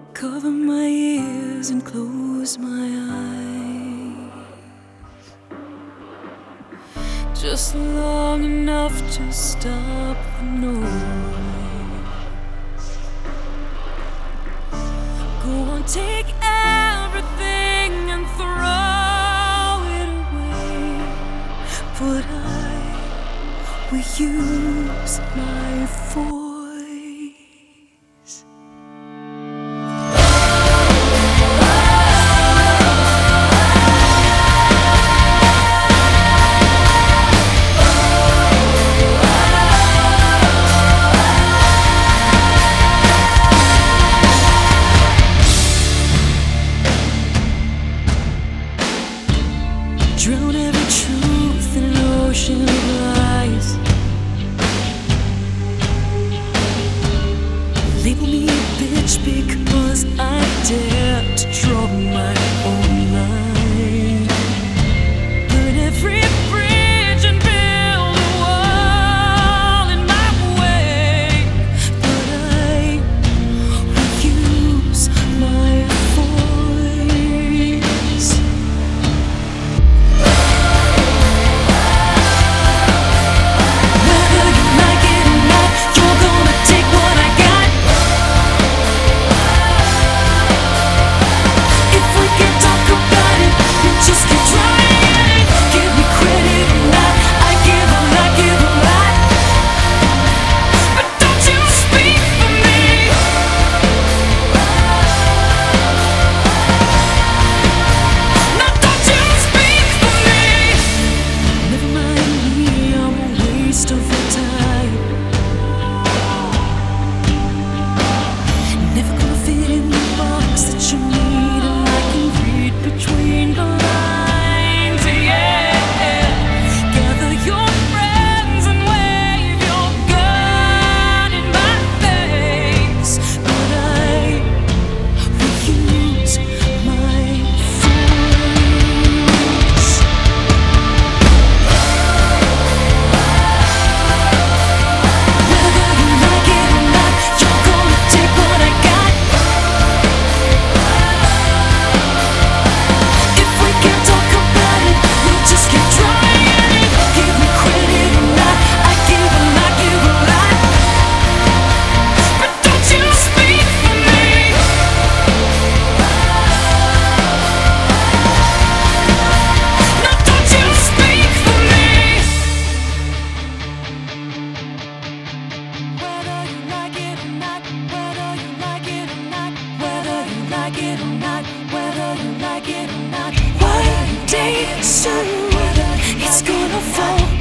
Cover my ears and close my eyes, just long enough to stop the noise. Go on, take everything and throw it away, but I will use my voice. Drown every truth in an ocean of lies. Label me a bitch because I dare to draw my own line. Burn every bridge and build a wall in my way, but I will use my voice. One day soon, it's gonna fall.